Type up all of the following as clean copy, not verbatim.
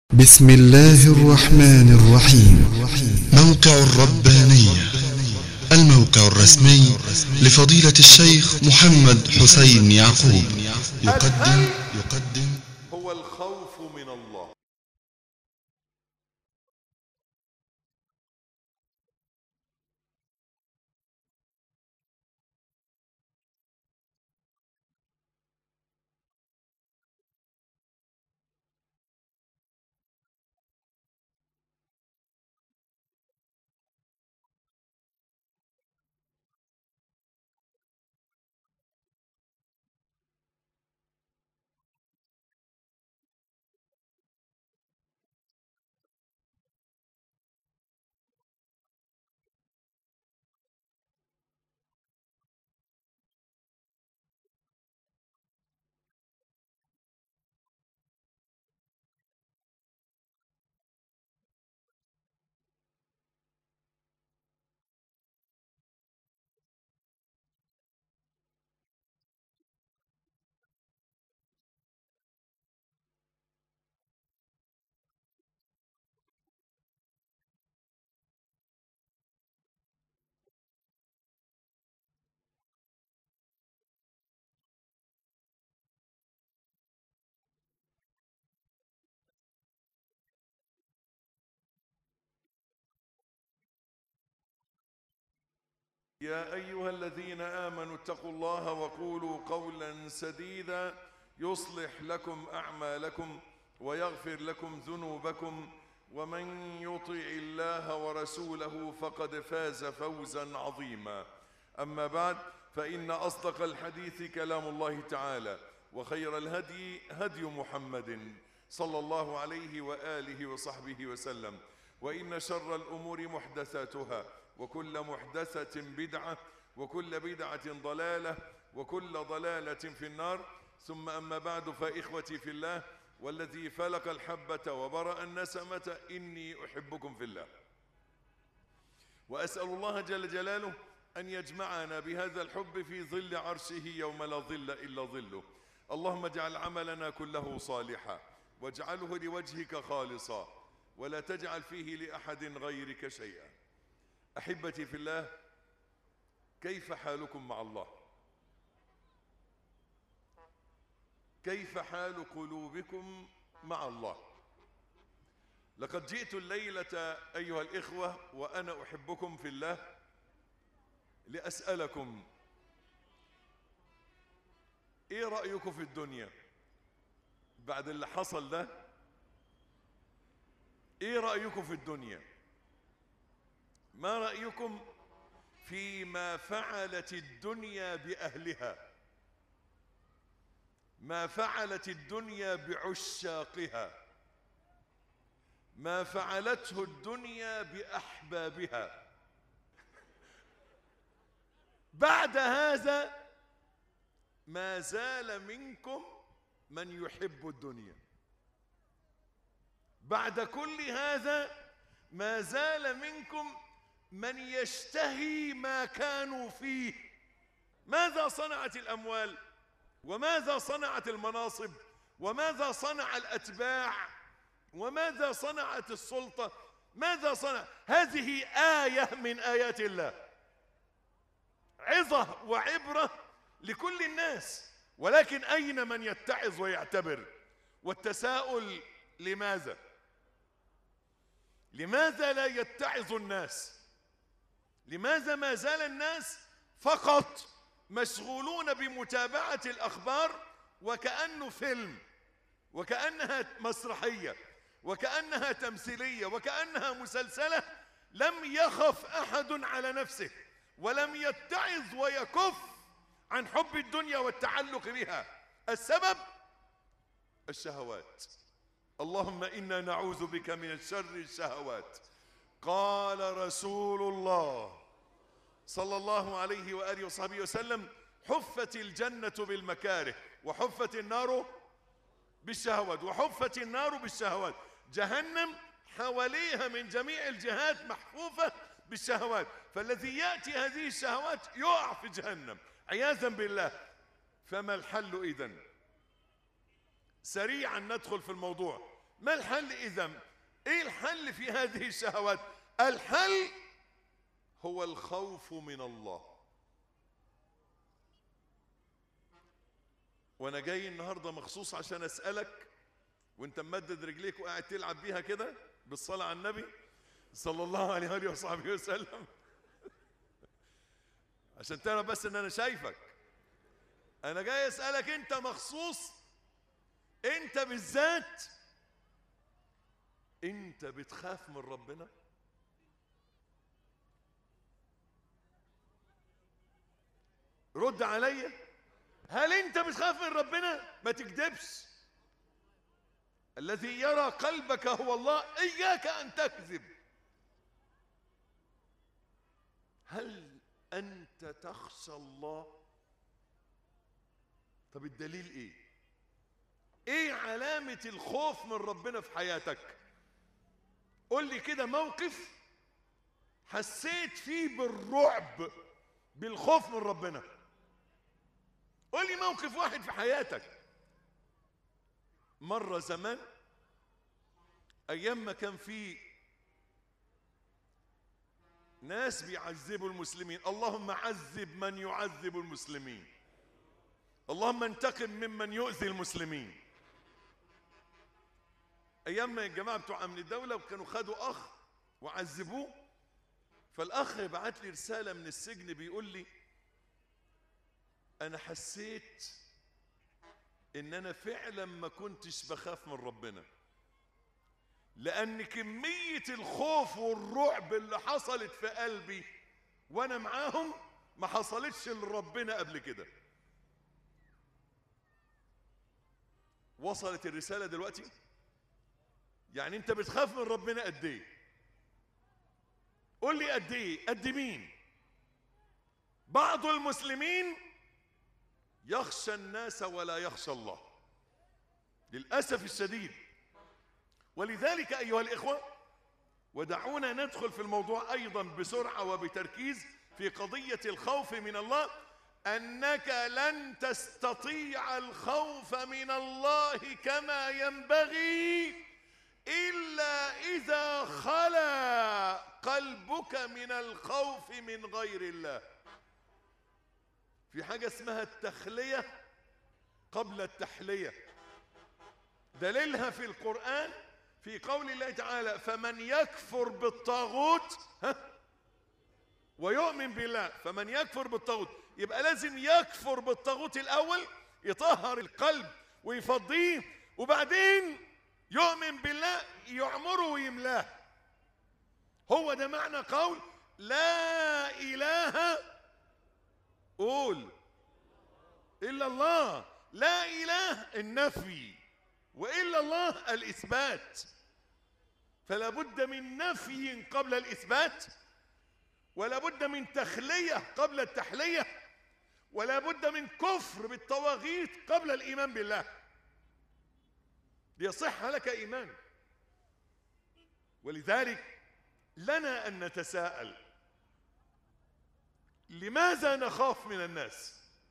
بسم الله الرحمن الرحيم. موقع الربانية، الموقع الرسمي لفضيلة الشيخ محمد حسين يعقوب، يقدم هو الخوف من الله. يا أيها الذين آمنوا اتقوا الله وقولوا قولا سديدا يصلح لكم أعمالكم ويغفر لكم ذنوبكم، ومن يطع الله ورسوله فقد فاز فوزا عظيما. أما بعد، فإن أصدق الحديث كلام الله تعالى، وخير الهدي هدي محمد صلى الله عليه وآله وصحبه وسلم، وإن شر الأمور محدثاتها، وكل محدثة بدعة، وكل بدعة ضلالة، وكل ضلالة في النار. ثم أما بعد، فإخوتي في الله، والذي فلق الحبة وبرأ النسمة، إني أحبكم في الله، وأسأل الله جل جلاله أن يجمعنا بهذا الحب في ظل عرشه يوم لا ظل إلا ظله. اللهم اجعل عملنا كله صالحا، واجعله لوجهك خالصا، ولا تجعل فيه لأحد غيرك شيئا. أحبتي في الله، كيف حالكم مع الله؟ كيف حال قلوبكم مع الله؟ لقد جئت الليلة أيها الإخوة وأنا أحبكم في الله لأسألكم: إيه رأيكم في الدنيا بعد اللي حصل ده؟ إيه رأيكم في الدنيا؟ ما رأيكم فيما فعلت الدنيا بأهلها؟ ما فعلت الدنيا بعشاقها؟ ما فعلته الدنيا بأحبابها؟ بعد هذا ما زال منكم من يحب الدنيا. بعد كل هذا ما زال منكم من يشتهي ما كانوا فيه. ماذا صنعت الأموال؟ وماذا صنعت المناصب؟ وماذا صنع الأتباع؟ وماذا صنعت السلطة؟ ماذا صنع؟ هذه آية من آيات الله، عظة وعبرة لكل الناس، ولكن أين من يتعظ ويعتبر؟ والتساؤل: لماذا؟ لماذا لا يتعظ الناس؟ لماذا ما زال الناس فقط مشغولون بمتابعة الأخبار وكأنه فيلم، وكأنها مسرحية، وكأنها تمثيلية، وكأنها مسلسلة؟ لم يخف أحد على نفسه، ولم يتعظ ويكف عن حب الدنيا والتعلق بها. السبب الشهوات. اللهم إنا نعوذ بك من شر الشهوات. قال رسول الله صلى الله عليه وآله وصحبه وسلم: حفت الجنة بالمكاره، وحفت النار بالشهوات، وحفت النار بالشهوات. جهنم حواليها من جميع الجهات محفوفة بالشهوات، فالذي يأتي هذه الشهوات يقع في جهنم عياذا بالله. فما الحل إذن؟ سريعا ندخل في الموضوع. ما الحل إذن؟ إيه الحل في هذه الشهوات؟ الحل هو الخوف من الله. وأنا جاي النهاردة مخصوص عشان أسألك وانت ممدد رجليك وقاعد تلعب بيها كده بالصلاة على النبي صلى الله عليه وآله وصحبه وسلم، عشان تعرف بس ان انا شايفك. انا جاي اسألك انت مخصوص، انت بالذات، انت بتخاف من ربنا؟ رد عليا، هل انت بتخاف من ربنا؟ ما تكذبش. الذي يرى قلبك هو الله، إياك أن تكذب. هل أنت تخشى الله؟ طب الدليل إيه؟ إيه علامة الخوف من ربنا في حياتك؟ قل لي كده موقف حسيت فيه بالرعب، بالخوف من ربنا. قل لي موقف واحد في حياتك. مرة زمان أيام ما كان في ناس بيعذبوا المسلمين، اللهم عذب من يعذب المسلمين، اللهم انتقم ممن يؤذي المسلمين. أيام ما الجماعة بتوع أمن الدولة وكانوا خدوا أخ وعذبوه، فالأخ بعت لي رسالة من السجن بيقول لي أنا حسيت إن أنا فعلا ما كنتش بخاف من ربنا، لأن كمية الخوف والرعب اللي حصلت في قلبي وأنا معاهم ما حصلتش لربنا قبل كده. وصلت الرسالة دلوقتي؟ يعني أنت بتخاف من ربنا قد إيه؟ قول لي قد إيه؟ قد مين؟ بعض المسلمين يخشى الناس ولا يخشى الله للأسف الشديد. ولذلك أيها الإخوة، ودعونا ندخل في الموضوع أيضا بسرعة وبتركيز في قضية الخوف من الله. أنك لن تستطيع الخوف من الله كما ينبغي إلا إذا خلا قلبك من الخوف من غير الله. في حاجة اسمها التخلية قبل التحلية، دليلها في القرآن في قول الله تعالى فمن يكفر بالطاغوت ويؤمن بالله. فمن يكفر بالطاغوت يبقى لازم يكفر بالطاغوت الأول، يطهر القلب ويفضيه، وبعدين يؤمن بالله يعمره ويملاه. هو ده معنى قول لا إله قول إلا الله. لا إله النفي، وإلا الله الإثبات. فلا بد من نفي قبل الإثبات، ولا بد من تخلية قبل التحلية، ولا بد من كفر بالطواغيت قبل الإيمان بالله ليصح لك إيمان. ولذلك لنا أن نتساءل لماذا نخاف من الناس؟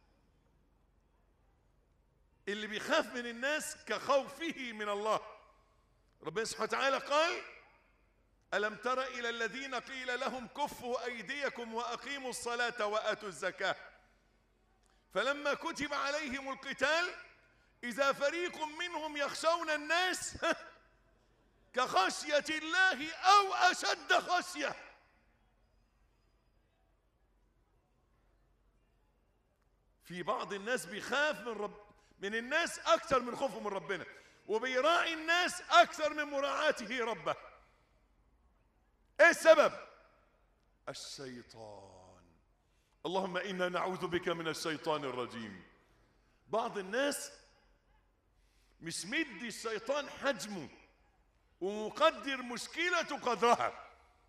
اللي بيخاف من الناس كخوفه من الله. ربنا سبحانه وتعالى قال ألم تر إلى الذين قيل لهم كفوا أيديكم وأقيموا الصلاة وآتوا الزكاة فلما كتب عليهم القتال إذا فريق منهم يخشون الناس كخشية الله أو أشد خشية. في بعض الناس بيخاف من الناس أكثر من خوفه من ربنا، وبيراعي الناس أكثر من مراعاته ربه. إيه السبب؟ الشيطان. اللهم إنا نعوذ بك من الشيطان الرجيم. بعض الناس مش مدي الشيطان حجمه ومقدر مشكلته قدرها.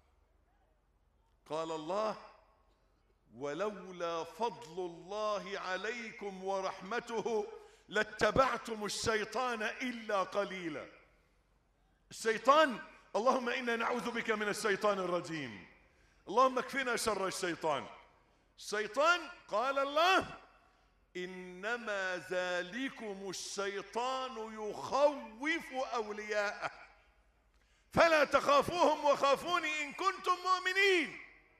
قال الله ولولا فضل الله عليكم ورحمته لاتبعتم الشيطان إلا قليلا. الشيطان، اللهم إنا نعوذ بك من الشيطان الرجيم، اللهم اكفنا شر الشيطان. الشيطان قال الله إنما ذلكم الشيطان يخوف أولياءه فلا تخافوهم وخافوني إن كنتم مؤمنين.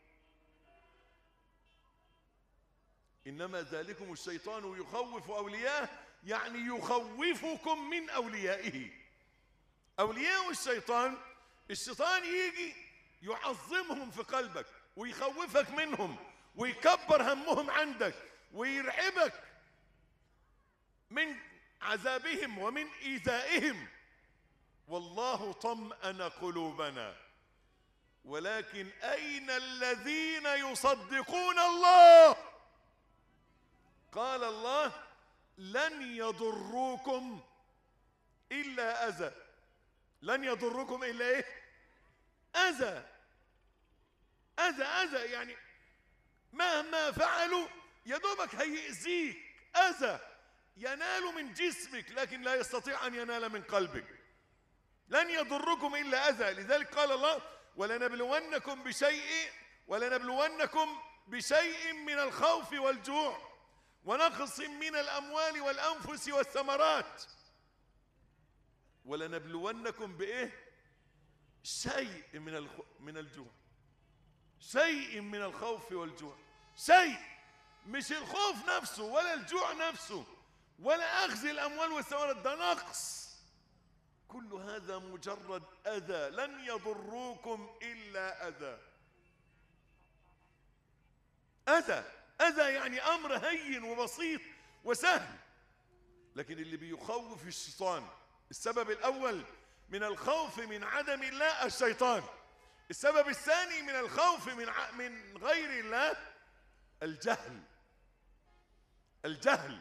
إنما ذلكم الشيطان يخوف أولياءه يعني يخوفكم من أوليائه. أولياء الشيطان يجي يعظمهم في قلبك ويخوفك منهم ويكبر همهم عندك ويرعبك من عذابهم ومن إيذائهم. والله طمأن قلوبنا ولكن أين الذين يصدقون الله؟ قال الله لن يضروكم إلا أذى. لن يضروكم إلا إيه؟ أذى. أذى يعني مهما فعلوا يدوبك هيأذيك. أذى ينال من جسمك لكن لا يستطيع أن ينال من قلبك. لن يضركم إلا أذى. لذلك قال الله ولنبلونكم بشيء من الخوف والجوع ونقص من الأموال والأنفس والثمرات. ولنبلونكم بإيه؟ شيء من الجوع، شيء من الخوف والجوع. شيء، مش الخوف نفسه ولا الجوع نفسه ولا أخذ الأموال والثمرات، ده نقص. كل هذا مجرد أذى. لن يضروكم إلا أذى. أذى يعني أمر هين وبسيط وسهل. لكن اللي بيخوف الشيطان، السبب الأول من الخوف من عدم الله الشيطان. السبب الثاني من الخوف من غير الله الجهل.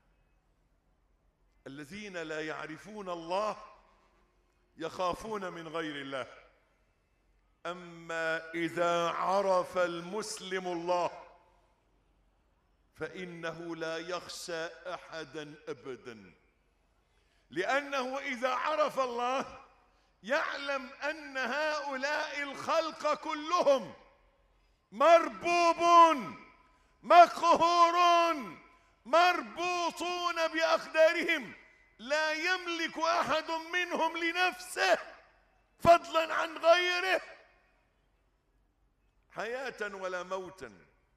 الذين لا يعرفون الله يخافون من غير الله. أما إذا عرف المسلم الله فإنه لا يخشى أحدا أبدا، لأنه إذا عرف الله يعلم أن هؤلاء الخلق كلهم مربوبون مقهورون مربوطون بأقدارهم، لا يملك أحد منهم لنفسه فضلا عن غيره حياة ولا موتا.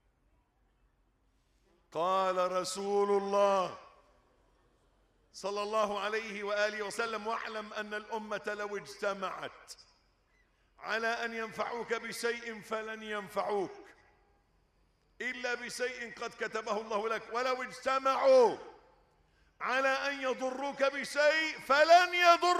قال رسول الله صلى الله عليه وآله وسلم واعلم أن الأمة لو اجتمعت على أن ينفعوك بشيء فلن ينفعوك إلا بشيء قد كتبه الله لك، ولو اجتمعوا على أن يضروك بشيء فلن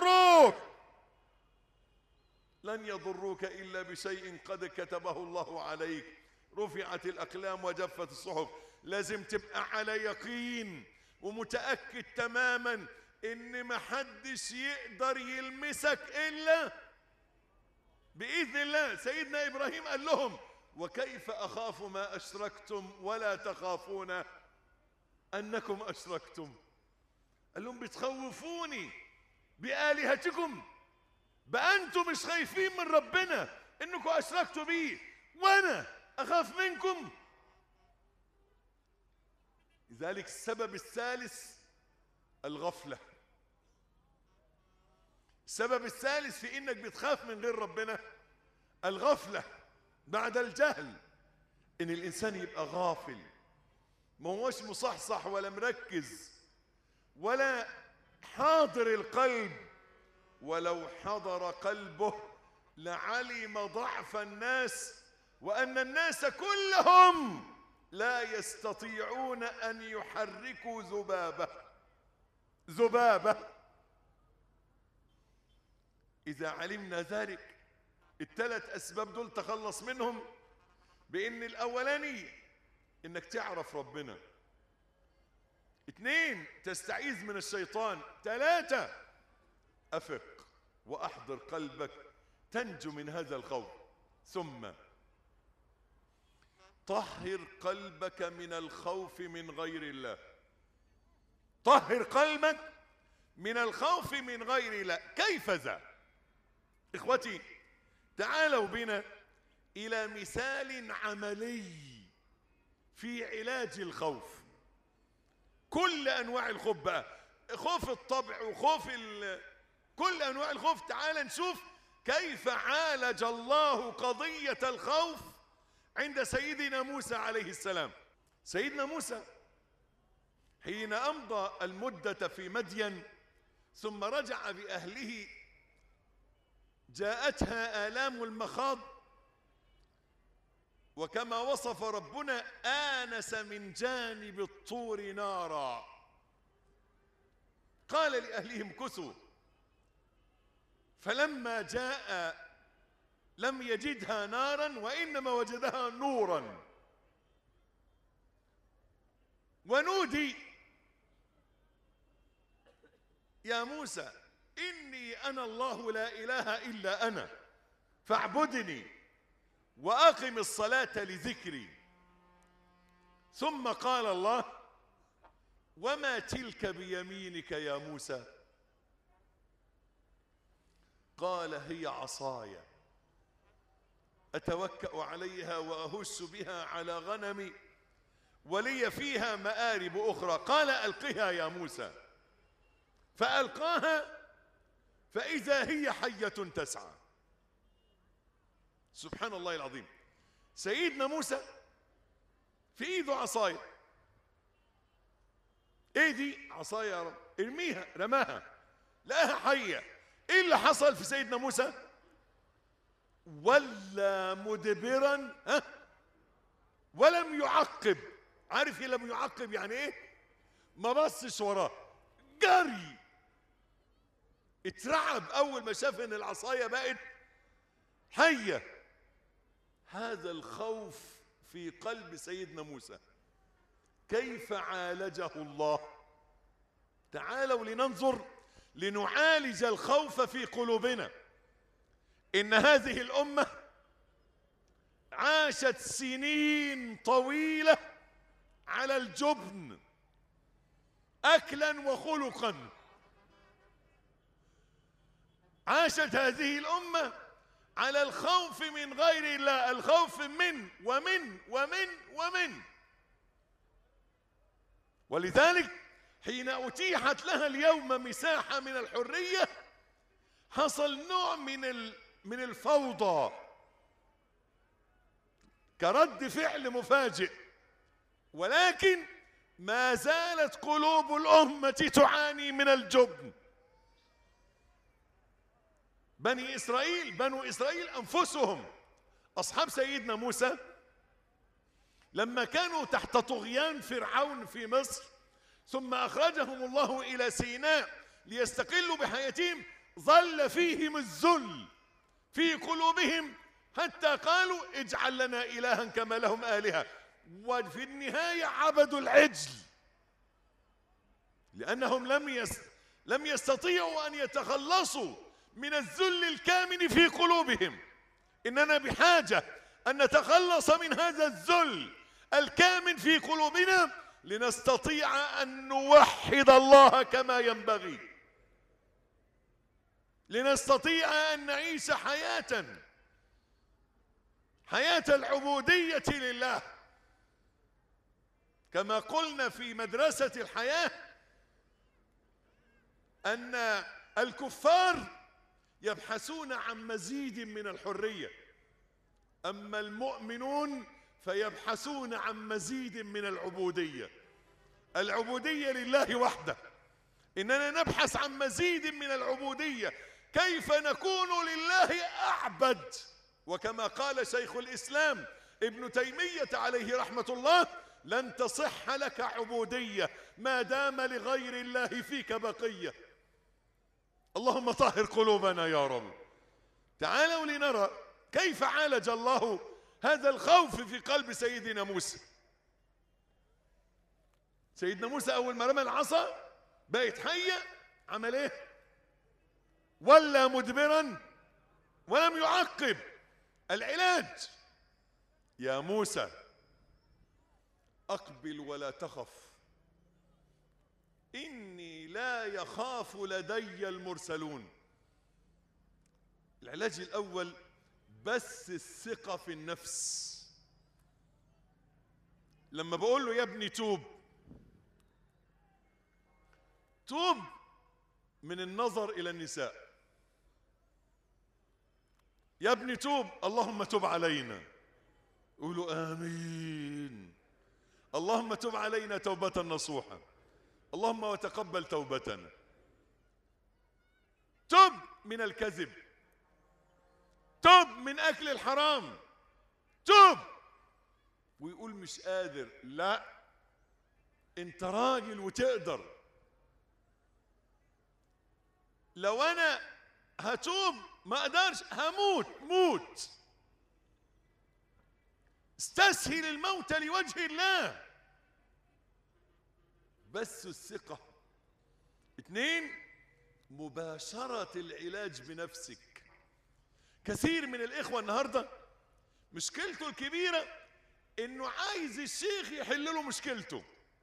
يضروك إلا بشيء قد كتبه الله عليك. رفعت الأقلام وجفت الصحف. لازم تبقى على يقين ومتأكد تماما إن محدش يقدر يلمسك إلا بإذن الله. سيدنا إبراهيم قال لهم وكيف أخاف ما أشركتم ولا تخافون أنكم أشركتم. قال لهم بتخوفوني بآلهتكم، بقى أنتم مش خايفين من ربنا إنكم أشركتوا بيه وأنا أخاف منكم. لذلك السبب الثالث الغفلة. السبب الثالث في إنك بتخاف من غير ربنا الغفلة بعد الجهل. إن الإنسان يبقى غافل، ما هوش مصحصح ولا مركز ولا حاضر القلب. ولو حضر قلبه لعلم ضعف الناس وأن الناس كلهم لا يستطيعون أن يحركوا ذبابة. إذا علمنا ذلك الثلاث أسباب دول تخلص منهم بإن الأولاني إنك تعرف ربنا، 2 تستعيذ من الشيطان، 3 أفق وأحضر قلبك تنجو من هذا الخوف. ثم طهر قلبك من الخوف من غير الله. طهر قلبك من الخوف من غير الله. كيف ذا؟ إخوتي تعالوا بنا إلى مثال عملي في علاج الخوف. كل أنواع الخوف بقى، خوف الطبع وخوف كل أنواع الخوف. تعال نشوف كيف عالج الله قضية الخوف عند سيدنا موسى عليه السلام. سيدنا موسى حين أمضى المدة في مدين ثم رجع بأهله جاءتها آلام المخاض، وكما وصف ربنا آنس من جانب الطور نارا، قال لأهلهم كثوا، فلما جاء لم يجدها نارا وإنما وجدها نورا، ونودي يا موسى إني أنا الله لا إله إلا أنا فاعبدني وأقم الصلاة لذكري. ثم قال الله وما تلك بيمينك يا موسى؟ قال هي عصاي أتوكأ عليها وأهش بها على غنمي ولي فيها مآرب أخرى. قال ألقها يا موسى، فألقاها فإذا هي حية تسعى. سبحان الله العظيم. سيدنا موسى في ايده عصاية. ايه دي؟ عصاية يا رب، ارميها. رماها لقاها حية. ايه اللي حصل في سيدنا موسى؟ ولا مدبرا ولم يعقب. عارف ايه لم يعقب يعني ايه؟ ما بصش وراه، جري. اترعب اول ما شاف ان العصاية بقت حية. هذا الخوف في قلب سيدنا موسى كيف عالجه الله؟ تعالوا لننظر لنعالج الخوف في قلوبنا. إن هذه الأمة عاشت سنين طويلة على الجبن أكلا وخلقا. عاشت هذه الأمة على الخوف من غير الله، الخوف من ومن ومن ومن. ولذلك حين أتيحت لها اليوم مساحة من الحرية حصل نوع من الفوضى كرد فعل مفاجئ. ولكن ما زالت قلوب الأمة تعاني من الجبن. بنو إسرائيل أنفسهم أصحاب سيدنا موسى لما كانوا تحت طغيان فرعون في مصر ثم أخرجهم الله إلى سيناء ليستقلوا بحياتهم، ظل فيهم الذل في قلوبهم حتى قالوا اجعل لنا إلها كما لهم آلهة. وفي النهاية عبدوا العجل لأنهم لم يستطيعوا أن يتخلصوا من الذل الكامن في قلوبهم. إننا بحاجة أن نتخلص من هذا الذل الكامن في قلوبنا لنستطيع أن نوحد الله كما ينبغي، لنستطيع أن نعيش حياة العبودية لله. كما قلنا في مدرسة الحياة أن الكفار يبحثون عن مزيد من الحرية، أما المؤمنون فيبحثون عن مزيد من العبودية. العبودية لله وحده. إننا نبحث عن مزيد من العبودية، كيف نكون لله أعبد. وكما قال شيخ الإسلام ابن تيمية عليه رحمة الله لن تصح لك عبودية ما دام لغير الله فيك بقية. اللهم طهر قلوبنا يا رب. تعالوا لنرى كيف عالج الله هذا الخوف في قلب سيدنا موسى. سيدنا موسى أول ما رمى العصا بقت حية، عمل ايه؟ ولا مدبرا ولم يعقب. العلاج يا موسى أقبل ولا تخف إني لا يخاف لدي المرسلون. العلاج الأول بس الثقة في النفس. لما بقول له يا ابني توب توب من النظر إلى النساء. يا ابني توب، اللهم تب علينا. قولوا آمين. اللهم تب علينا توبة نصوحة، اللهم وتقبل توبتنا. تب من الكذب، تب من أكل الحرام، تب. ويقول مش قادر، لا، انت راجل وتقدر. لو انا هتوب ما اقدرش، هموت، موت. استسهل الموت لوجه الله. بس الثقة. 2، مباشرة العلاج بنفسك. كثير من الإخوة النهاردة مشكلته الكبيرة إنه عايز الشيخ يحل له مشكلته.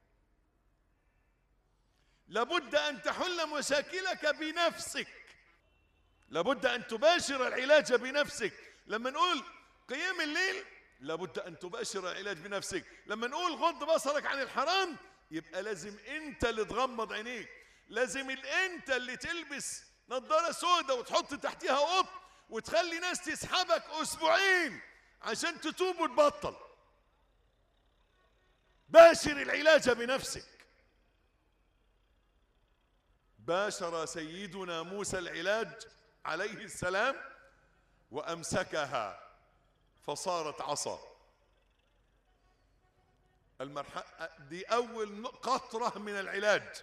لابد أن تحل مشاكلك بنفسك، لابد أن تباشر العلاج بنفسك. لما نقول قيام الليل لابد أن تباشر العلاج بنفسك. لما نقول غض بصرك عن الحرام يبقى لازم أنت اللي تغمض عينيك، لازم أنت اللي تلبس نظارة سوداء وتحط تحتها قط وتخلي ناس تسحبك أسبوعين عشان تتوب وتبطل. باشر العلاج بنفسك. باشر سيدنا موسى العلاج عليه السلام وأمسكها فصارت عصا. دي أول قطرة من العلاج.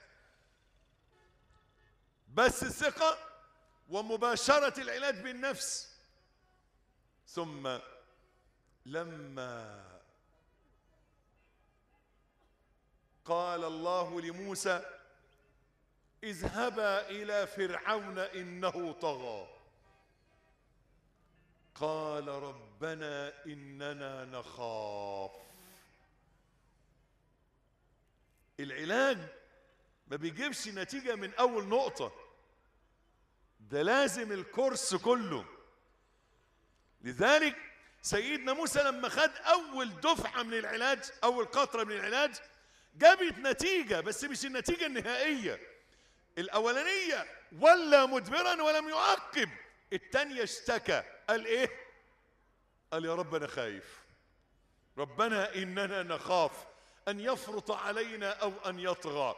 بس الثقة ومباشرة العلاج بالنفس. ثم لما قال الله لموسى اذهبا إلى فرعون إنه طغى، قال ربنا إننا نخاف. العلاج ما بيجيبش نتيجة من أول نقطة، ده لازم الكورس كله. لذلك سيدنا موسى لما خد أول دفعة من العلاج، أول قطرة من العلاج، جابت نتيجة، بس مش النتيجة النهائية. الأولانية ولا مدبرا ولم يعقب، الثانية اشتكى. قال إيه؟ قال يا رب أنا خايف، ربنا إننا نخاف أن يفرط علينا أو أن يطغى.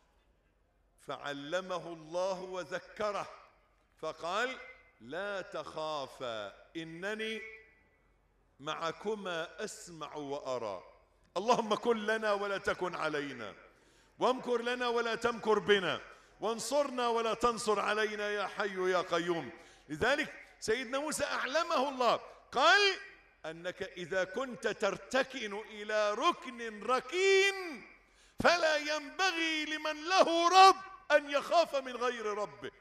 فعلمه الله وذكره فقال لا تخافا إنني معكما أسمع وأرى. اللهم كن لنا ولا تكن علينا، وامكر لنا ولا تمكر بنا، وانصرنا ولا تنصر علينا يا حي يا قيوم. لذلك سيدنا موسى أعلمه الله، قال أنك إذا كنت ترتكن إلى ركن ركين فلا ينبغي لمن له رب أن يخاف من غير ربه.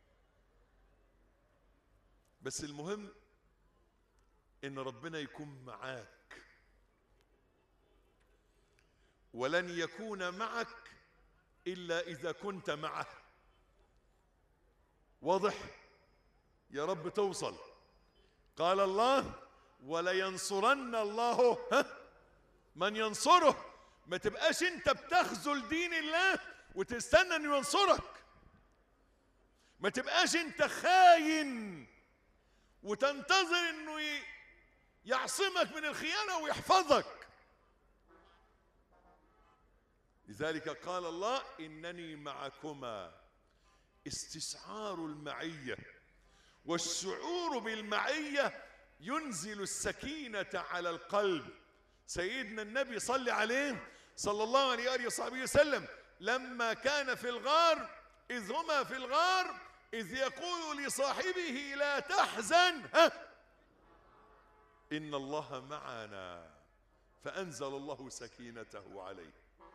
بس المهم إن ربنا يكون معاك، ولن يكون معك إلا إذا كنت معه. واضح؟ يا رب توصل. قال الله ولينصرن الله من ينصره. ما تبقاش انت بتخذل دين الله وتستنى انه ينصرك. ما تبقاش انت خاين وتنتظر انه يعصمك من الخيانة ويحفظك. لذلك قال الله إنني معكما. استشعار المعية والشعور بالمعية ينزل السكينة على القلب. سيدنا النبي صلى عليه صلى الله عليه وآله وصحبه وسلم لما كان في الغار، إذ هما في الغار إذ يقول لصاحبه لا تحزن إن الله معنا، فأنزل الله سكينته عليه.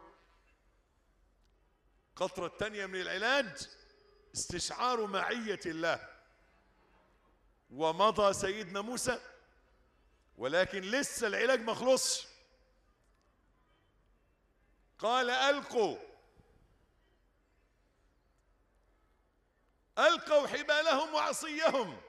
القطرة الثانية من العلاج استشعار معية الله. ومضى سيدنا موسى، ولكن لسه العلاج ما خلصش. قال ألقوا حبالهم وعصيهم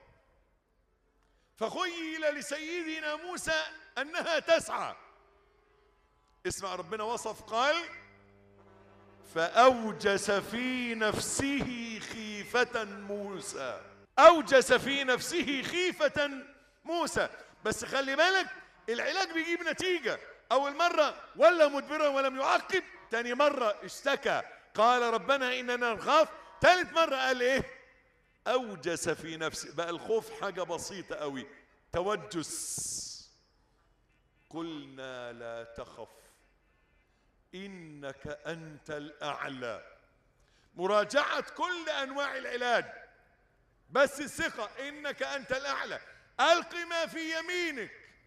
فخيل لسيدنا موسى أنها تسعى. اسمع ربنا وصف، قال فأوجس في نفسه خيفة موسى. أوجس في نفسه خيفة موسى. بس خلي بالك العلاج بيجيب نتيجة. أول مرة ولا مدبرا ولم يعقب، تاني مرة اشتكى قال ربنا إننا نخاف، ثالث مرة قال إيه؟ أوجس في نفسه. بقى الخوف حاجة بسيطة قوي، توجس. قلنا لا تخف إنك أنت الأعلى. مراجعة كل أنواع العلاج، بس الثقة إنك أنت الأعلى. ألق ما في يمينك،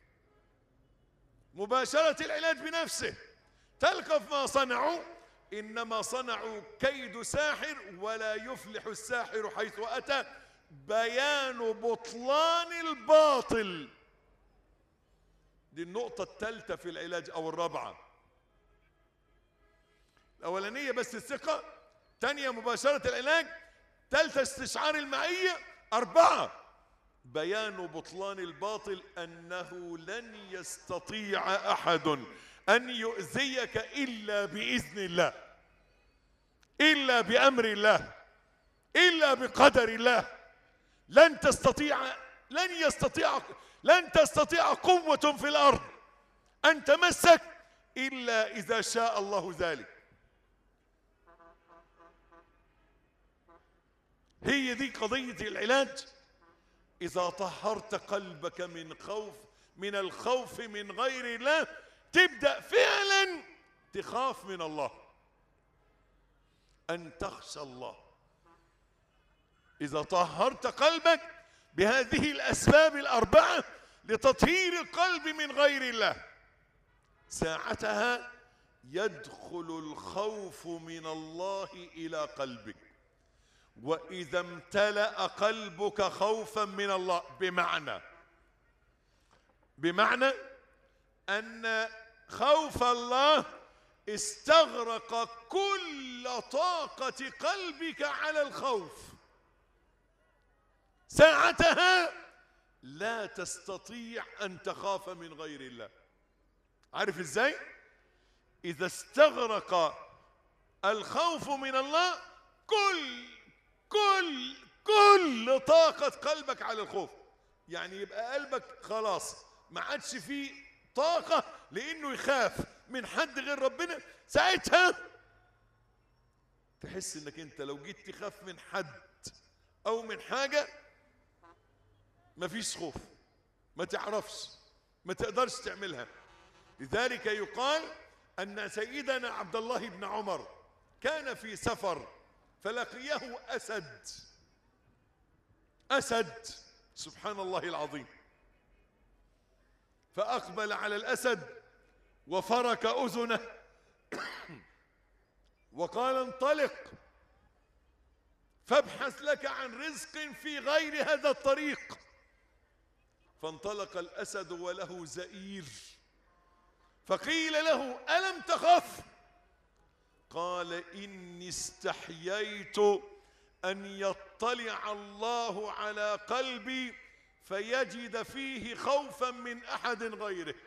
مباشرة العلاج بنفسه. تلقف ما صنعوا، إنما صنعوا كيد ساحر ولا يفلح الساحر حيث أتى. بيان بطلان الباطل. دي النقطة الثالثة في العلاج أو الرابعة. الأولانية بس الثقة، ثانية مباشرة العلاج، ثالثة استشعار المعية، أربعة بيان بطلان الباطل. أنه لن يستطيع أحد أن يؤذيك إلا بإذن الله، إلا بأمر الله، إلا بقدر الله. لن تستطيع قوة في الأرض أن تمسك إلا إذا شاء الله ذلك. هي دي قضية العلاج. إذا طهرت قلبك من الخوف من غير الله، تبدأ فعلا تخاف من الله، أن تخشى الله. إذا طهرت قلبك بهذه الأسباب الأربعة لتطهير القلب من غير الله، ساعتها يدخل الخوف من الله إلى قلبك. وإذا امتلأ قلبك خوفا من الله، بمعنى أن خوف الله استغرق كل طاقة قلبك على الخوف، ساعتها لا تستطيع أن تخاف من غير الله. عارف إزاي؟ إذا استغرق الخوف من الله كل طاقة قلبك على الخوف، يعني يبقى قلبك خلاص ما عادش فيه طاقة لأنه يخاف من حد غير ربنا. ساعتها تحس انك انت لو جيت تخاف من حد او من حاجة مفيش خوف، ما تعرفش، ما تقدرش تعملها. لذلك يقال أن سيدنا عبد الله بن عمر كان في سفر فلقيه أسد، سبحان الله العظيم، فأقبل على الأسد وفرك أذنه وقال انطلق فابحث لك عن رزق في غير هذا الطريق. فانطلق الأسد وله زئير، فقيل له ألم تخف؟ قال إني استحييت أن يطلع الله على قلبي فيجد فيه خوفا من أحد غيره.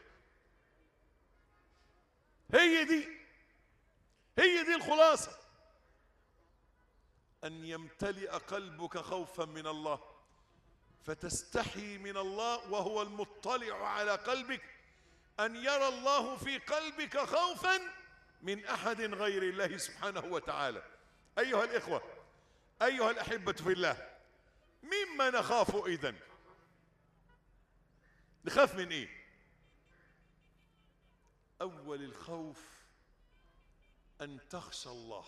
هي دي الخلاصة، أن يمتلئ قلبك خوفا من الله فتستحي من الله وهو المطلع على قلبك، أن يرى الله في قلبك خوفا من أحد غير الله سبحانه وتعالى. أيها الإخوة، أيها الأحبة في الله، مما نخاف إذن؟ نخاف من إيه؟ أول الخوف أن تخشى الله،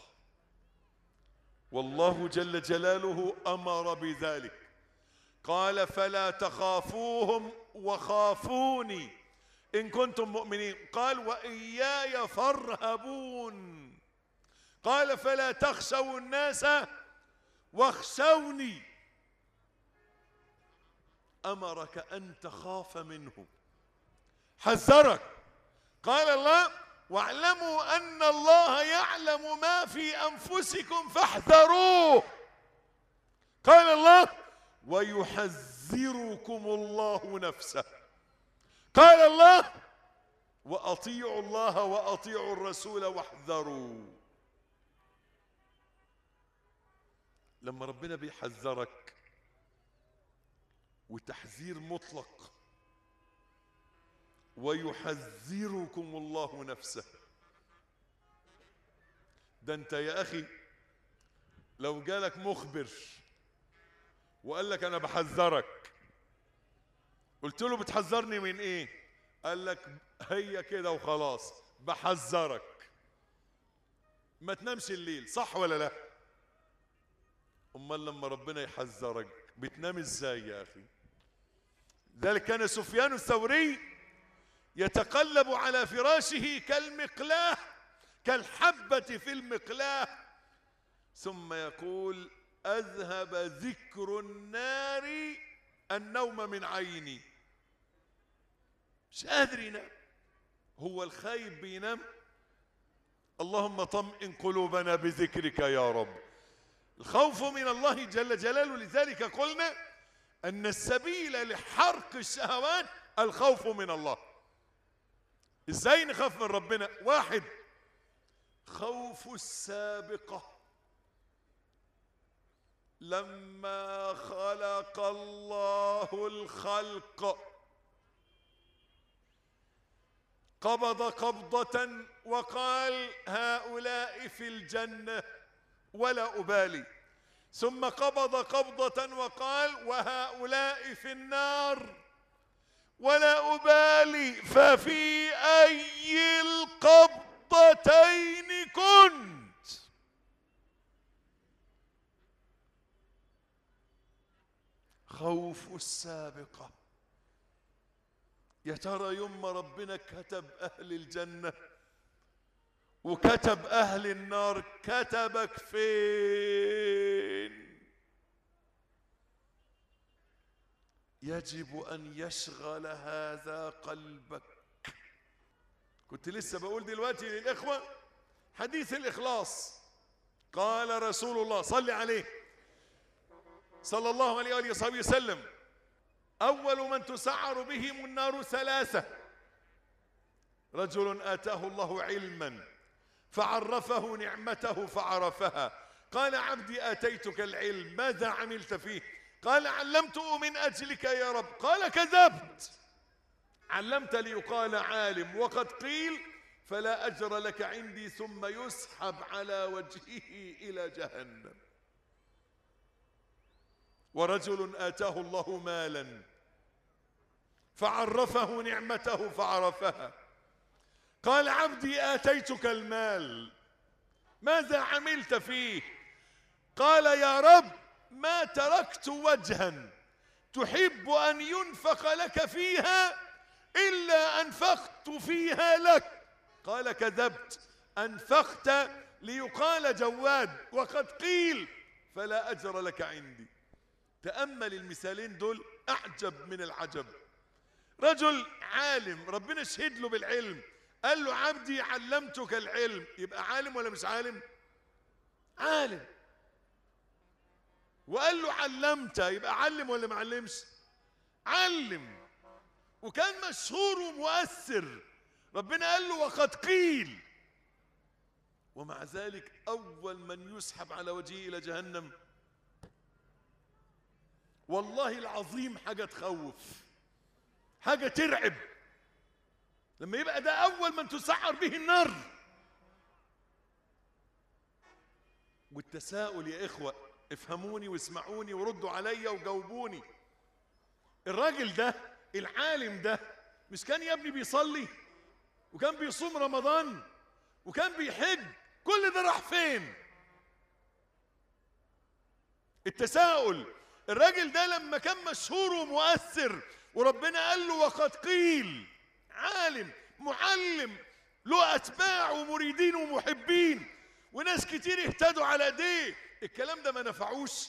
والله جل جلاله أمر بذلك، قال فلا تخافوهم وخافوني إن كنتم مؤمنين. قال وإياي فارهبون. قال فلا تخشوا الناس واخشوني. أمرك أن تخاف منه، حذرك. قال الله واعلموا أن الله يعلم ما في أنفسكم فاحذروه. قال الله ويحذركم الله نفسه. قال الله وأطيعوا الله وأطيعوا الرسول واحذروا. لما ربنا بيحذرك وتحذير مطلق، ويحذركم الله نفسه. ده انت يا اخي لو جالك مخبر وقال لك انا بحذرك، قلت له بتحذرني من ايه؟ قال لك هي كده وخلاص بحذرك، ما تنامش الليل، صح ولا لا؟ امال لما ربنا يحذرك بتنام ازاي يا اخي؟ ذلك كان سفيان الثوري يتقلب على فراشه كالمقلاة، كالحبة في المقلاة، ثم يقول أذهب ذكر النار النوم من عيني. مش قادر ينام. هو الخايب بينام؟ اللهم طمئن قلوبنا بذكرك يا رب. الخوف من الله جل جلاله. لذلك قلنا أن السبيل لحرق الشهوات الخوف من الله. ازاي نخاف من ربنا؟ واحد، خوف السابقة. لما خلق الله الخلق قبض قبضة وقال هؤلاء في الجنة ولا أبالي، ثم قبض قبضة وقال وهؤلاء في النار ولا أبالي، ففي أي القبضتين كنت؟ خوف السابقة. يا ترى يوم ما ربنا كتب أهل الجنة وكتب أهل النار كتبك فين؟ يجب أن يشغل هذا قلبك. كنت لسه بقول دلوقتي للإخوة حديث الإخلاص. قال رسول الله صلى عليه صلى الله عليه وآله وصحبه وسلم أول من تسعر بهم النار ثلاثة: رجل آتاه الله علما فعرفه نعمته فعرفها، قال عبدي آتيتك العلم ماذا عملت فيه؟ قال علمته من أجلك يا رب. قال كذبت، علمت ليقال عالم وقد قيل فلا أجر لك عندي، ثم يسحب على وجهه إلى جهنم. ورجل آتاه الله مالا فعرفه نعمته فعرفها، قال عبدي آتيتك المال ماذا عملت فيه؟ قال يا رب ما تركت وجها تحب أن ينفق لك فيها إلا أنفقت فيها لك. قال كذبت، أنفقت ليقال جواد وقد قيل فلا أجر لك عندي. تأمل المثالين دول أعجب من العجب. رجل عالم ربنا شهد له بالعلم، قال له عبدي علمتك العلم، يبقى عالم ولا مش عالم؟ عالم. وقال له علمت، يبقى علم ولا ما علمش؟ علم. وكان مشهور ومؤثر، ربنا قال له وقد قيل. ومع ذلك أول من يسحب على وجهه إلى جهنم. والله العظيم حاجة تخوف، حاجة ترعب لما يبقى ده أول من تسعر به النار. والتساؤل يا إخوة، افهموني واسمعوني وردوا عليا وجاوبوني. الراجل ده العالم ده مش كان يا ابني بيصلي وكان بيصوم رمضان وكان بيحج؟ كل ده راح فين؟ التساؤل. الراجل ده لما كان مشهور ومؤثر وربنا قال له وقد قيل، عالم معلم له أتباع ومريدين ومحبين وناس كتير اهتدوا على ايديه، الكلام ده ما نفعوش؟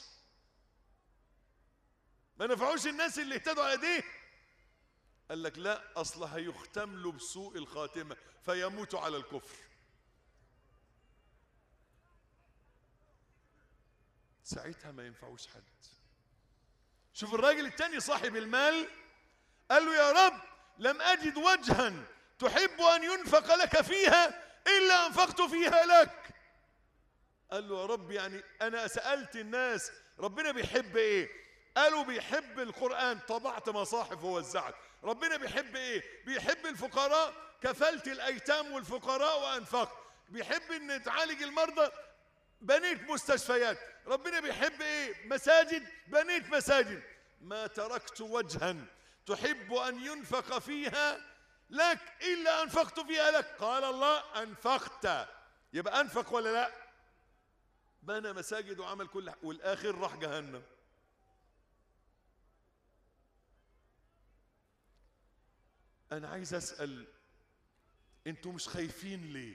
ما نفعوش الناس اللي اهتدوا على ايديه؟ قال لك لا، اصل هيختم له بسوء الخاتمه فيموت على الكفر. ساعتها ما ينفعوش حد. شوف الراجل التاني صاحب المال، قال له يا رب لم أجد وجها تحب أن ينفق لك فيها إلا أنفقت فيها لك. قال له يا رب يعني أنا سألت الناس ربنا بيحب إيه؟ قالوا بيحب القرآن، طبعت مصاحف ووزعت. ربنا بيحب إيه؟ بيحب الفقراء، كفلت الأيتام والفقراء وأنفقت. بيحب إن تعالج المرضى، بنيت مستشفيات. ربنا بيحب إيه؟ مساجد، بنيت مساجد. ما تركت وجها تحب أن ينفق فيها لك إلا أنفقت فيها لك. قال الله أنفقت، يبقى أنفق ولا لا؟ بنى مساجد وعمل كل حاجة، والآخر راح جهنم. أنا عايز أسأل، أنتوا مش خايفين ليه؟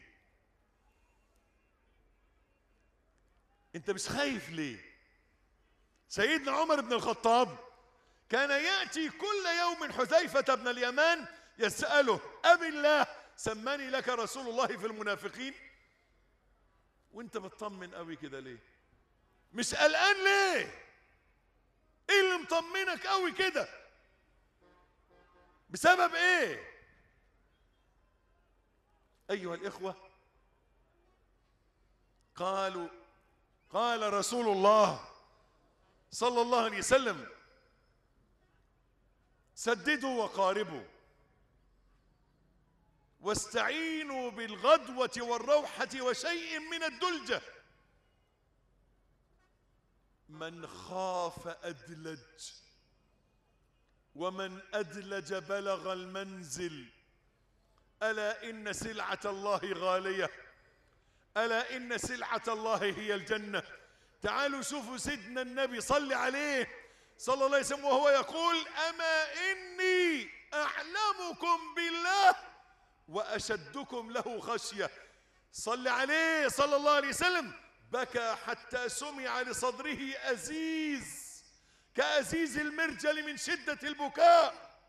أنت مش خايف ليه؟ سيدنا عمر بن الخطاب كان يأتي كل يوم حذيفة بن اليمان يسأله أبي الله سماني لك رسول الله في المنافقين؟ وانت بتطمن قوي كده ليه؟ مش قلقان ليه؟ ايه اللي مطمنك قوي كده؟ بسبب ايه؟ ايها الاخوة، قال رسول الله صلى الله عليه وسلم سددوا وقاربوا واستعينوا بالغدوة والروحة وشيء من الدلجة. من خاف أدلج، ومن أدلج بلغ المنزل. ألا إن سلعة الله غالية، ألا إن سلعة الله هي الجنة. تعالوا شوفوا سيدنا النبي صلى عليه صلى الله عليه وسلم وهو يقول أما إني أعلمكم بالله وأشدكم له خشية. صلى عليه صلى الله عليه وسلم بكى حتى سمع لصدره أزيز كأزيز المرجل من شدة البكاء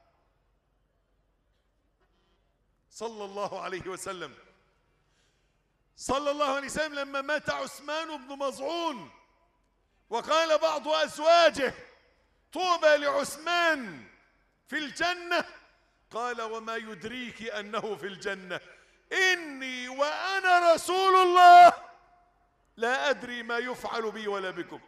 صلى الله عليه وسلم. صلى الله عليه وسلم لما مات عثمان بن مظعون وقال بعض أزواجه طوبى لعثمان في الجنة، قال وما يدريك أنه في الجنة؟ إني وأنا رسول الله لا أدري ما يفعل بي ولا بكم.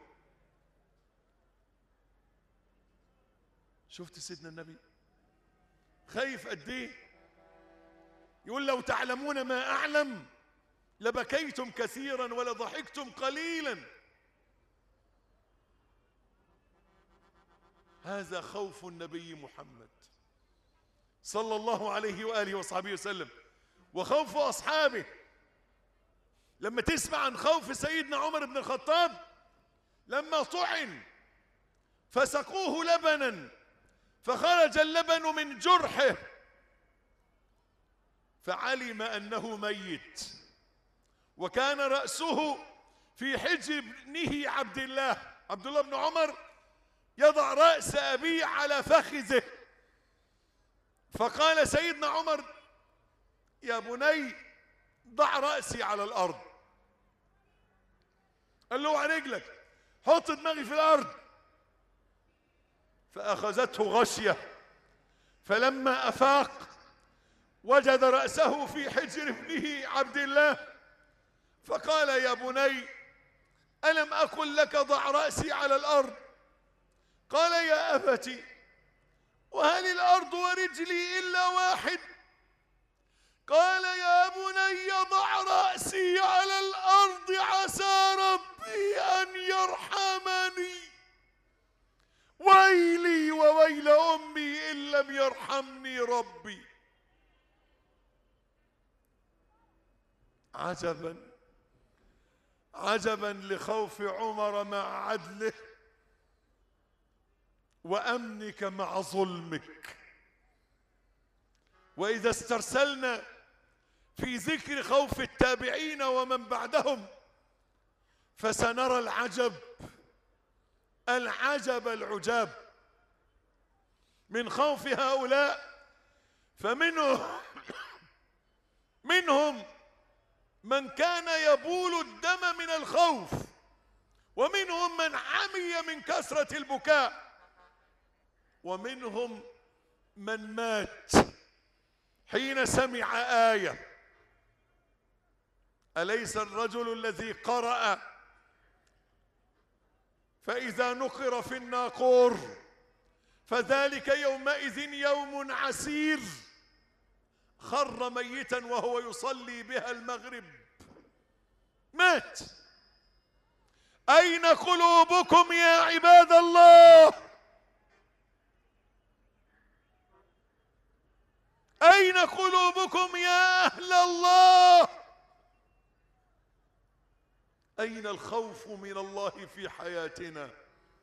شفت سيدنا النبي خايف قد ايه؟ يقول لو تعلمون ما أعلم لبكيتم كثيرا ولضحكتم قليلا. هذا خوف النبي محمد صلى الله عليه وآله وصحبه وسلم، وخوف أصحابه. لما تسمع عن خوف سيدنا عمر بن الخطاب لما طعن فسقوه لبنا فخرج اللبن من جرحه فعلم أنه ميت، وكان رأسه في حجر ابنه عبد الله بن عمر يضع رأس أبيه على فخذه. فقال سيدنا عمر يا بني ضع رأسي على الأرض. قال له على رجلك، حط دماغي في الأرض. فأخذته غشية، فلما أفاق وجد رأسه في حجر ابنه عبد الله، فقال يا بني ألم أقل لك ضع رأسي على الأرض؟ قال يا أبتي وهل الأرض ورجلي إلا واحد؟ قال يا بني ضع رأسي على الأرض عسى ربي أن يرحمني، ويلي وويل أمي إن لم يرحمني ربي. عجبا عجبا لخوف عمر مع عدله وأمنك مع ظلمك. وإذا استرسلنا في ذكر خوف التابعين ومن بعدهم فسنرى العجب العجاب من خوف هؤلاء. منهم من كان يبول الدم من الخوف، ومنهم من عمي من كثرة البكاء، ومنهم من مات حين سمع آية. أليس الرجل الذي قرأ فإذا نقر في الناقور فذلك يومئذ يوم عسير. خر ميتا وهو يصلي بها المغرب، مات. أين قلوبكم يا عباد الله؟ أين قلوبكم يا أهل الله؟ أين الخوف من الله في حياتنا؟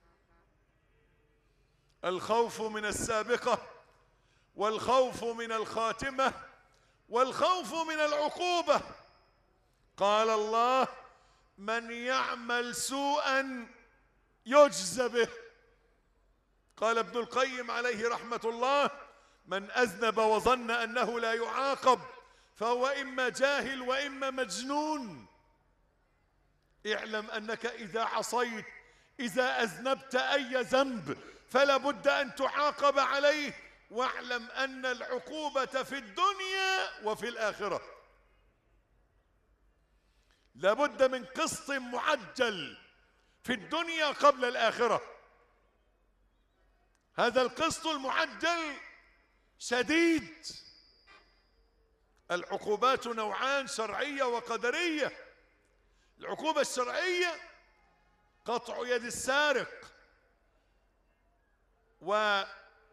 الخوف من السابقة، والخوف من الخاتمة، والخوف من العقوبة. قال الله: من يعمل سوءا يجزى به. قال ابن القيم عليه رحمة الله: من أذنب وظن أنه لا يعاقب فهو إما جاهل وإما مجنون. اعلم أنك إذا عصيت، إذا أذنبت أي ذنب، فلا بد أن تعاقب عليه. واعلم أن العقوبة في الدنيا وفي الآخرة. لابد من قسط معجل في الدنيا قبل الآخرة. هذا القسط المعجل شديد. العقوبات نوعان: شرعية وقدرية. العقوبة الشرعية قطع يد السارق، وجلد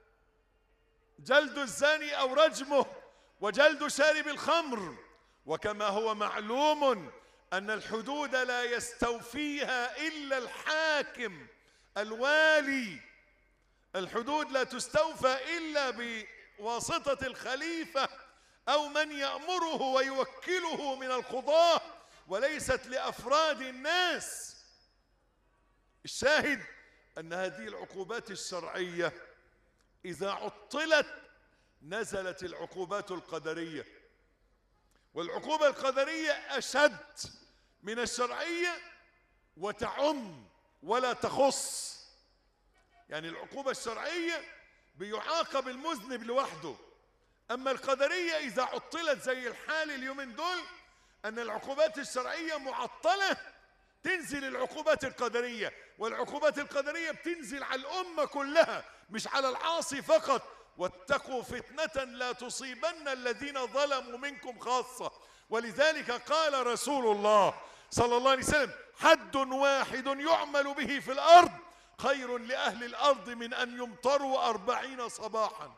الزاني أو رجمه، وجلد شارب الخمر. وكما هو معلوم أن الحدود لا يستوفيها إلا الحاكم الوالي. الحدود لا تستوفى إلا بواسطة الخليفة أو من يأمره ويوكله من القضاة، وليست لأفراد الناس. الشاهد أن هذه العقوبات الشرعية إذا عطلت نزلت العقوبات القدرية. والعقوبة القدرية أشد من الشرعية وتعم ولا تخص. يعني العقوبة الشرعية بيعاقب المذنب لوحده، أما القدرية إذا عطلت زي الحال اليومين دول أن العقوبات الشرعية معطلة، تنزل العقوبات القدرية. والعقوبات القدرية بتنزل على الأمة كلها مش على العاصي فقط. واتقوا فتنة لا تصيبن الذين ظلموا منكم خاصة. ولذلك قال رسول الله صلى الله عليه وسلم: حد واحد يعمل به في الأرض خير لأهل الأرض من أن يمطروا 40 صباحا.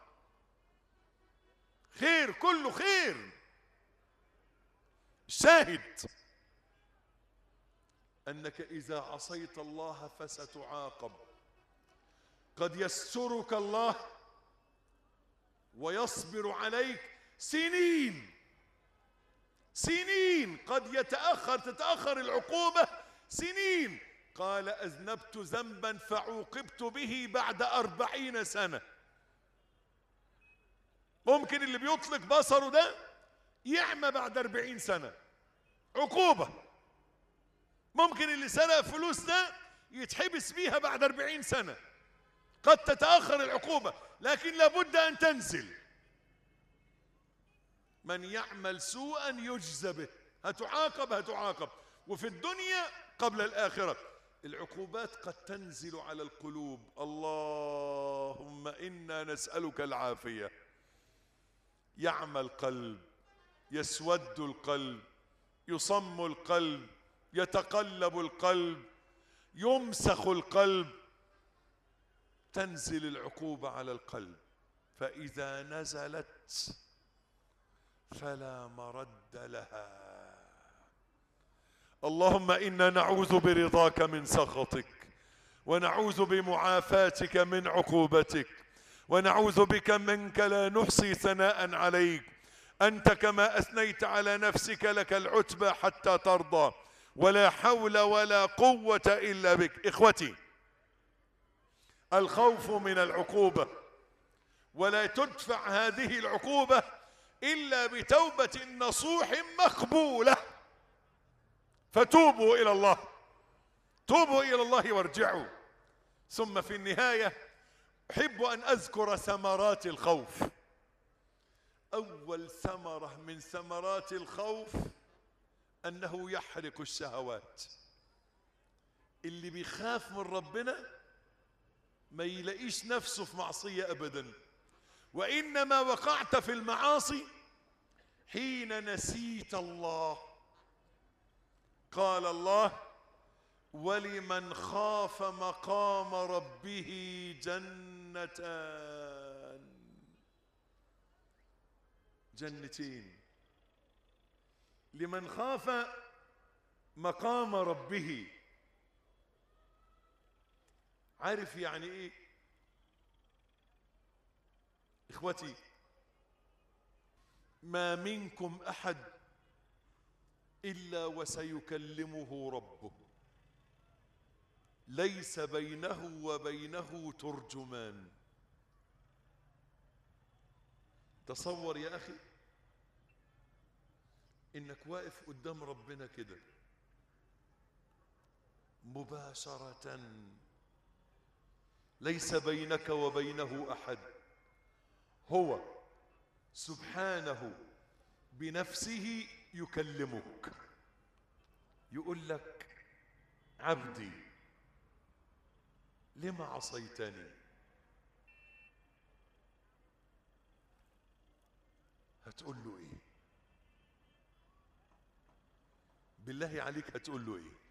خير، كله خير. شاهد أنك إذا عصيت الله فستعاقب. قد يسترك الله ويصبر عليك سنين سنين، قد تتأخر العقوبة سنين. قال: أذنبت ذنبا فعوقبت به بعد 40 سنة. ممكن اللي بيطلق بصره ده يعمى بعد 40 سنة عقوبة. ممكن اللي سرق فلوس ده يتحبس بيها بعد 40 سنة. قد تتأخر العقوبة لكن لابد أن تنزل. من يعمل سوءا يجزى به. هتعاقب وفي الدنيا قبل الآخرة. العقوبات قد تنزل على القلوب. اللهم إنا نسألك العافية. يعمى القلب، يسود القلب، يصم القلب، يتقلب القلب، يمسخ القلب. تنزل العقوبة على القلب، فإذا نزلت فلا مرد لها. اللهم إنا نعوذ برضاك من سخطك، ونعوذ بمعافاتك من عقوبتك، ونعوذ بك منك لا نحصي ثناء عليك. أنت كما أثنيت على نفسك لك العتبى حتى ترضى، ولا حول ولا قوة إلا بك. إخوتي، الخوف من العقوبة، ولا تدفع هذه العقوبة إلا بتوبة نصوح مقبولة. فتوبوا إلى الله، توبوا إلى الله وارجعوا. ثم في النهاية أحب أن أذكر ثمرات الخوف. أول ثمرة من ثمرات الخوف أنه يحرق الشهوات. اللي بيخاف من ربنا ما يلاقيش نفسه في معصية أبدا، وإنما وقعت في المعاصي حين نسيت الله. قال الله: ولمن خاف مقام ربه جنتان، جنتين. لمن خاف مقام ربه، عارف يعني ايه اخوتي؟ ما منكم احد الا وسيكلمه ربه، ليس بينه وبينه ترجمان. تصور يا اخي انك واقف قدام ربنا كده مباشرة، ليس بينك وبينه احد، هو سبحانه بنفسه يكلمك، يقول لك: عبدي لما عصيتني؟ هتقول له ايه؟ بالله عليك هتقول له ايه؟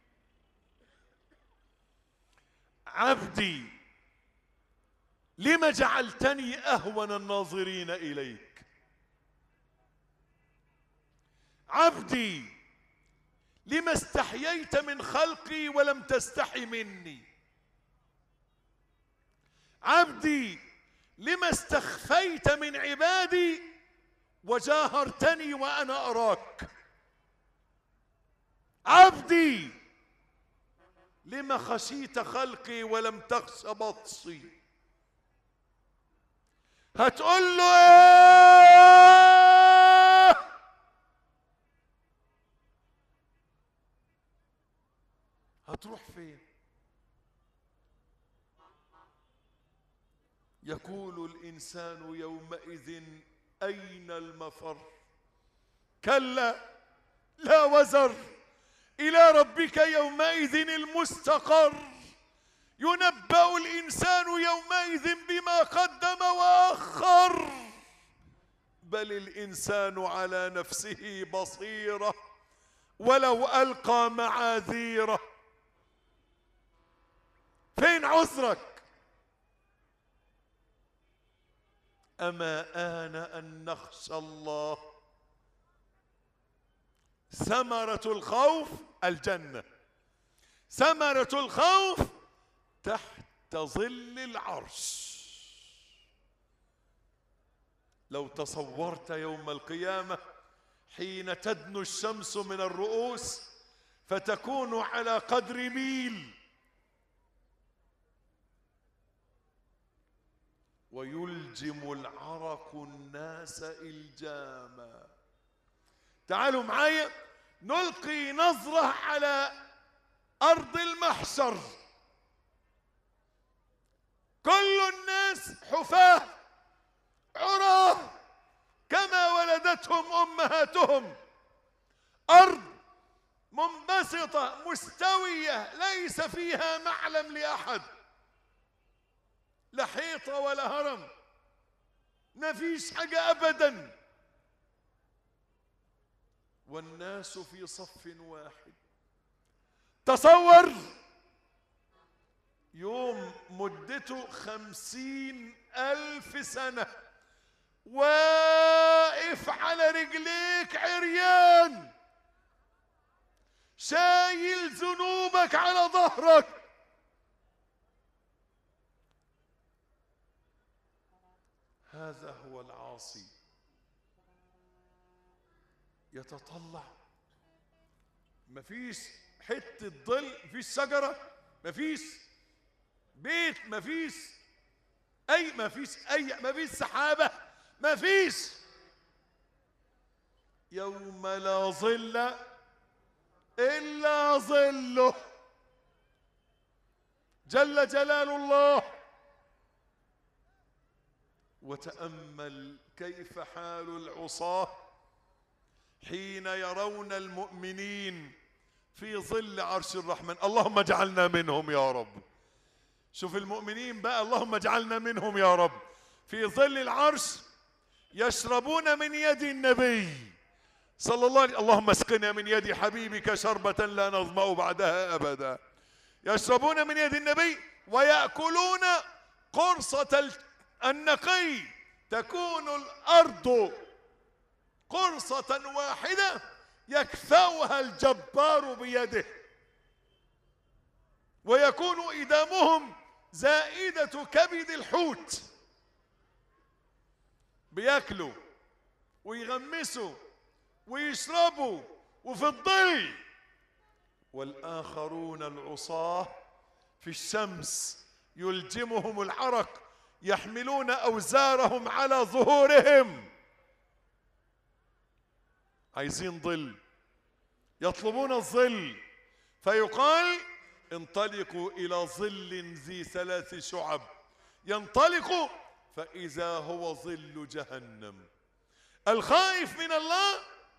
عبدي لما جعلتني اهون الناظرين اليك؟ عبدي لما استحييت من خلقي ولم تستحي مني؟ عبدي لما استخفيت من عبادي وجاهرتني وانا اراك؟ عبدي لما خشيت خلقي ولم تخش بطشي؟ هتقول له ايه؟ هتروح فين؟ يقول الإنسان يومئذ أين المفر؟ كلا لا وزر، إلى ربك يومئذ المستقر. ينبأ الإنسان يومئذ بما قدم وأخر، بل الإنسان على نفسه بصيرة ولو ألقى معاذيره. فين عذرك؟ أما آن أن نخشى الله. ثمرة الخوف الجنة، ثمرة الخوف تحت ظل العرش. لو تصورت يوم القيامة حين تدنو الشمس من الرؤوس فتكون على قدر ميل، ويلجم العرق الناس إلجاما. تعالوا معايا نلقي نظرة على أرض المحشر. كل الناس حفاة عراه كما ولدتهم أمهاتهم. أرض منبسطة مستوية ليس فيها معلم لأحد، لا حيطة ولا هرم، ما فيش حاجة أبدا، والناس في صف واحد. تصور يوم مدته 50,000 سنة واقف على رجليك عريان، شايل ذنوبك على ظهرك. هذا هو العاصي، يتطلع، مفيش حتة ظل، مفيش شجرة، مفيش بيت، مفيش سحابة، مفيش. يوم لا ظل إلا ظله جل جلال الله. وتأمل كيف حال العصاة حين يرون المؤمنين في ظل عرش الرحمن. اللهم اجعلنا منهم يا رب. شوف المؤمنين بقى، اللهم اجعلنا منهم يا رب. في ظل العرش يشربون من يد النبي صلى الله عليه وسلم. اللهم اسقنا من يد حبيبك شربة لا نظمأ بعدها أبدا. يشربون من يد النبي ويأكلون قرصة النقي. تكون الأرض قرصة واحدة يكفوها الجبار بيده، ويكون إدامهم زائدة كبد الحوت. بياكلوا ويغمسوا ويشربوا وفي الظل. والآخرون العصاة في الشمس يلجمهم العرق يحملون أوزارهم على ظهورهم. عايزين ظل، يطلبون الظل، فيقال انطلقوا إلى ظل ذي 3 شعب. ينطلقوا فإذا هو ظل جهنم. الخائف من الله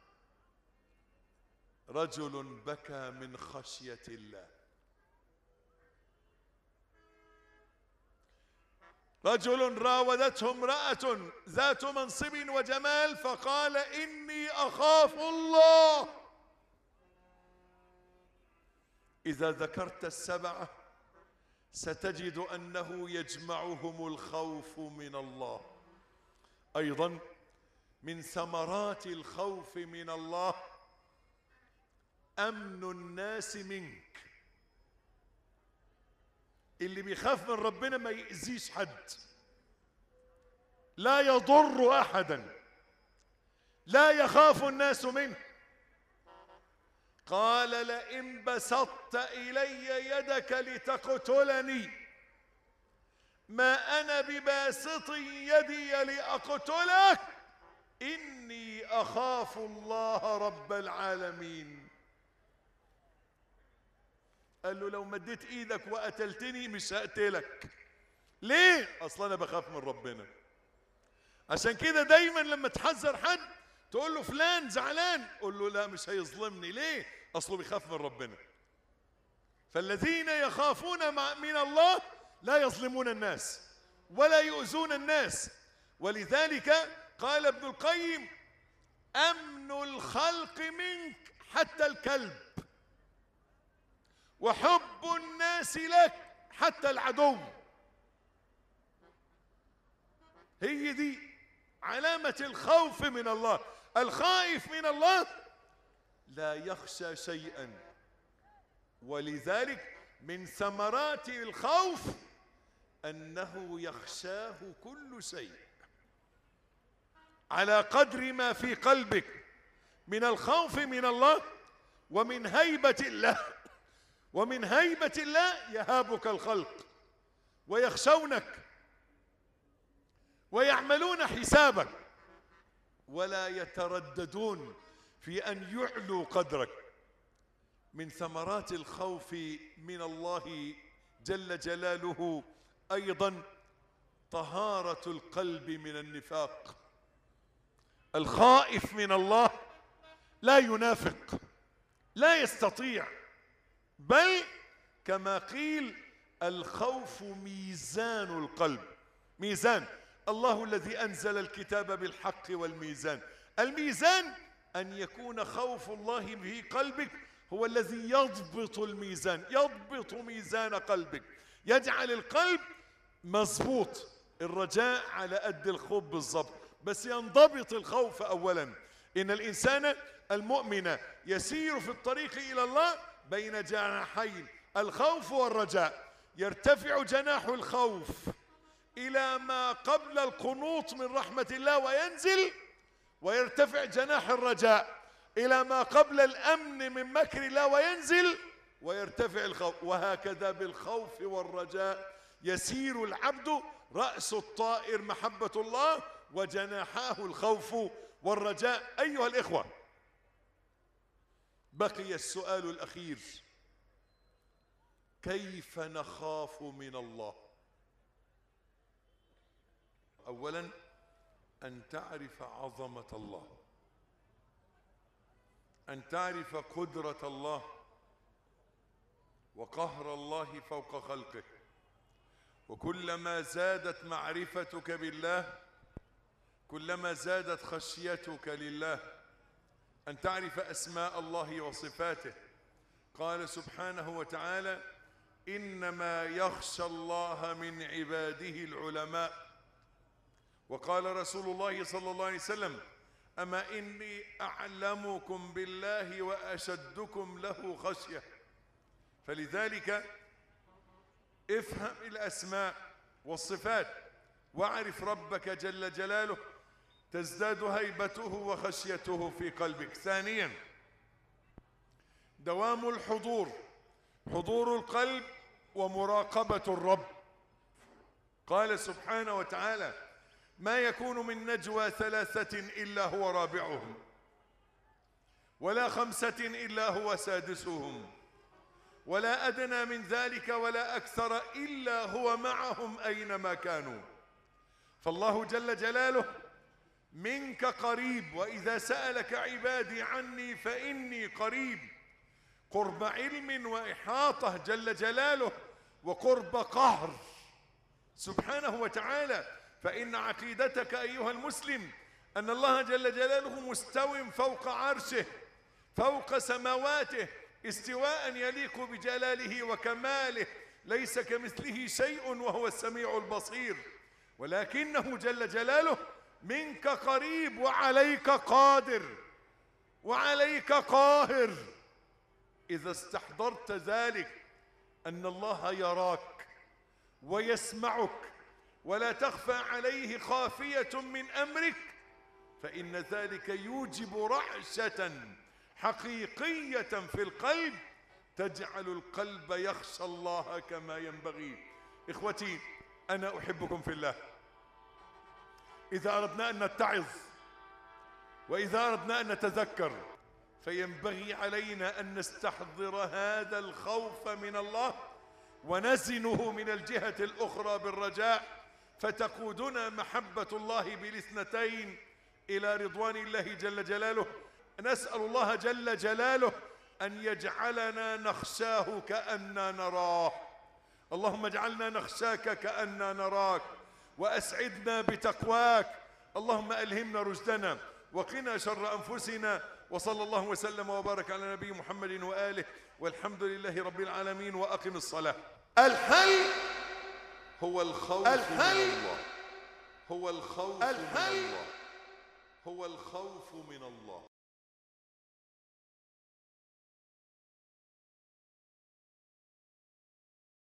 رجل بكى من خشية الله. رجل راودته امرأة ذات منصب وجمال فقال إني أخاف الله. إذا ذكرت ال7 ستجد أنه يجمعهم الخوف من الله. أيضا من ثمرات الخوف من الله أمن الناس منك. اللي بيخاف من ربنا ما يأذيش حد، لا يضر أحدا، لا يخاف الناس منه. قال لئن بسطت إلي يدك لتقتلني ما أنا بباسط يدي لأقتلك إني أخاف الله رب العالمين. قال له لو مديت ايدك وقتلتني مش هقتلك. ليه؟ اصلا انا بخاف من ربنا. عشان كده دايما لما تحذر حد تقول له فلان زعلان، قول له لا مش هيظلمني. ليه؟ اصله بيخاف من ربنا. فالذين يخافون من الله لا يظلمون الناس ولا يؤذون الناس. ولذلك قال ابن القيم أمن الخلق منك حتى الكلب، وحب الناس لك حتى العدو. هي دي علامة الخوف من الله. الخائف من الله لا يخشى شيئا. ولذلك من ثمرات الخوف أنه يخشاه كل شيء على قدر ما في قلبك من الخوف من الله ومن هيبة الله. ومن هيبة الله يهابك الخلق ويخشونك ويعملون حسابك ولا يترددون في أن يعلوا قدرك. من ثمرات الخوف من الله جل جلاله أيضا طهارة القلب من النفاق. الخائف من الله لا ينافق، لا يستطيع، بل كما قيل الخوف ميزان القلب. ميزان الله الذي أنزل الكتاب بالحق والميزان. الميزان أن يكون خوف الله في قلبك هو الذي يضبط الميزان، يضبط ميزان قلبك، يجعل القلب مضبوط. الرجاء على قد الخوف بالضبط، بس ينضبط الخوف أولا. إن الإنسان المؤمن يسير في الطريق إلى الله بين جناحين الخوف والرجاء. يرتفع جناح الخوف إلى ما قبل القنوط من رحمة الله وينزل، ويرتفع جناح الرجاء إلى ما قبل الأمن من مكر الله وينزل، ويرتفع الخوف. وهكذا بالخوف والرجاء يسير العبد. رأس الطائر محبة الله وجناحاه الخوف والرجاء. أيها الإخوة، بقي السؤال الأخير: كيف نخاف من الله؟ أولا أن تعرف عظمة الله، أن تعرف قدرة الله، وقهر الله فوق خلقه. وكلما زادت معرفتك بالله كلما زادت خشيتك لله، أن تعرف أسماء الله وصفاته. قال سبحانه وتعالى: إنما يخشى الله من عباده العلماء. وقال رسول الله صلى الله عليه وسلم: أما إني أعلمكم بالله وأشدكم له خشية. فلذلك افهم الأسماء والصفات واعرف ربك جل جلاله، تزداد هيبته وخشيته في قلبك. ثانيا، دوام الحضور، حضور القلب ومراقبة الرب. قال سبحانه وتعالى: ما يكون من نجوى ثلاثة إلا هو رابعهم، ولا خمسة إلا هو سادسهم، ولا أدنى من ذلك ولا أكثر إلا هو معهم أينما كانوا. فالله جل جلاله منك قريب، وإذا سألك عبادي عني فإني قريب. قرب علم وإحاطة جل جلاله، وقرب قهر سبحانه وتعالى. فإن عقيدتك أيها المسلم أن الله جل جلاله مستو فوق عرشه فوق سماواته استواء يليق بجلاله وكماله، ليس كمثله شيء وهو السميع البصير. ولكنه جل جلاله منك قريب وعليك قادر وعليك قاهر. إذا استحضرت ذلك أن الله يراك ويسمعك ولا تخفى عليه خافية من أمرك، فإن ذلك يوجب رعشة حقيقية في القلب تجعل القلب يخشى الله كما ينبغي. إخوتي، أنا أحبكم في الله. إذا أردنا أن نتعظ وإذا أردنا أن نتذكر فينبغي علينا أن نستحضر هذا الخوف من الله ونزنه من الجهة الأخرى بالرجاء، فتقودنا محبة الله بالاثنتين إلى رضوان الله جل جلاله. نسأل الله جل جلاله أن يجعلنا نخشاه كأننا نراه. اللهم اجعلنا نخشاك كأننا نراك، وأسعدنا بتقواك. اللهم ألهمنا رشدنا وقنا شر أنفسنا. وصلى الله وسلم وبارك على نبي محمد وآله، والحمد لله رب العالمين. وأقم الصلاة. الحل هو الخوف من الله، هو الخوف من الله، هو الخوف من الله.